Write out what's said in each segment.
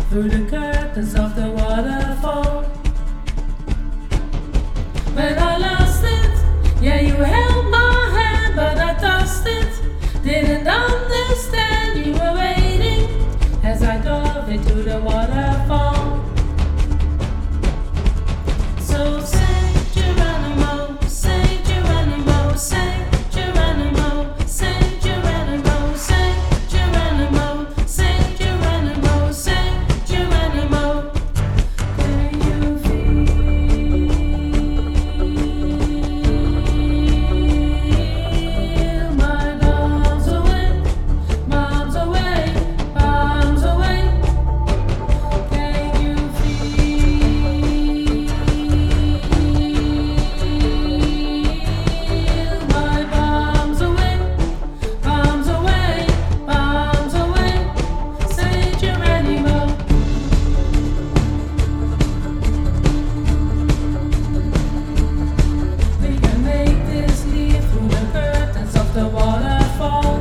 through the curtains of the waterfall. When I lost it, yeah, you held my hand, but I tossed it. Didn't understand you were waiting as I dove into the waterfall. So say Geronimo, say Geronimo, say Geronimo, say Geronimo, say Geronimo, say Geronimo, say Geronimo. Can you feel my bombs away, bombs away, bombs away? Can you feel my bombs away, bombs away, bombs away? Say Geronimo. We can make this leap through the curtains of the waterfall.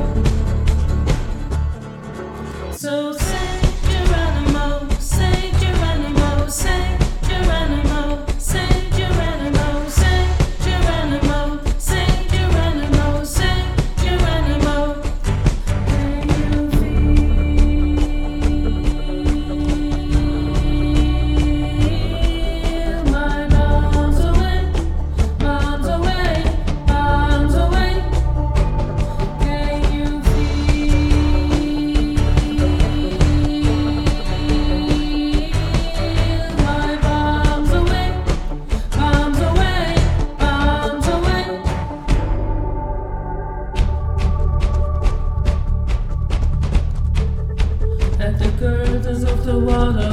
So say Geronimo, say Geronimo, say Geronimo, say Geronimo, say Geronimo, say Geronimo, say Geronimo. Can you feel my bombs away, bombs away, bombs away? Can you feel my bombs away, bombs away, bombs away? At the curtains of the water